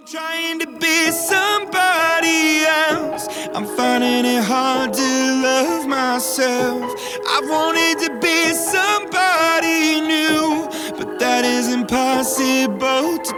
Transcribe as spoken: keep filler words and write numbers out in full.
Trying to be somebody else, I'm finding it hard to love myself. I wanted to be somebody new, but that is impossible to